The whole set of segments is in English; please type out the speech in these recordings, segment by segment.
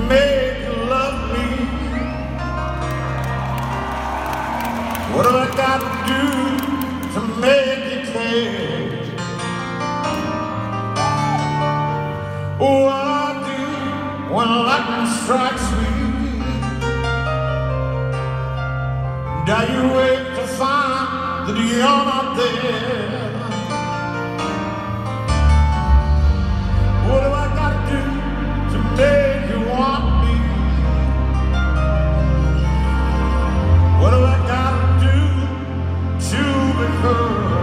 make you love me? What have I got to do to make you care? What I do when lightning strikes me? Do you wait to find that you're not there? What have I got to do to make you want me? What have I got to do to be heard?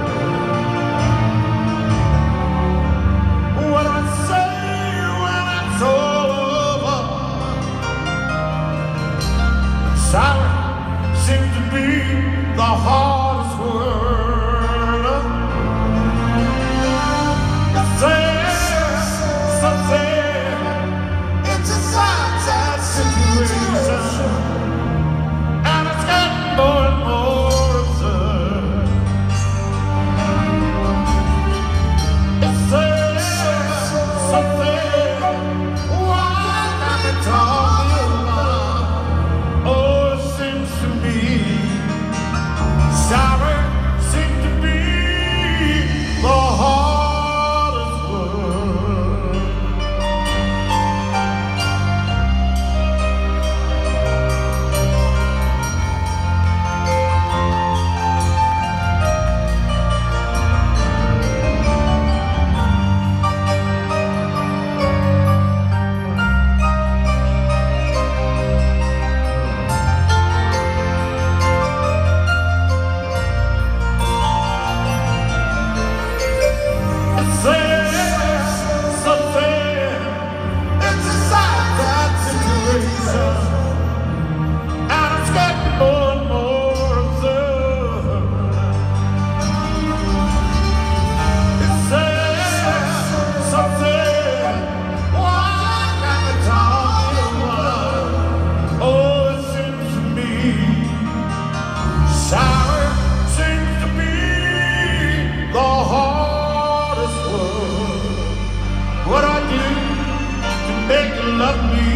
What do I say when it's all over? Silence seems to be the hardest word. It's a sad situation, and it's getting more and more absurd. It's something why can't we talk about? Oh, it seems to me sorry seems to be the hardest word. Sour seems to be the hardest word. What I do to make you love me?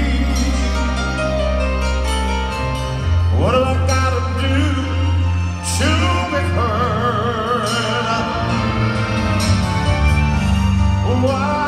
What have I got to do to make her? Why?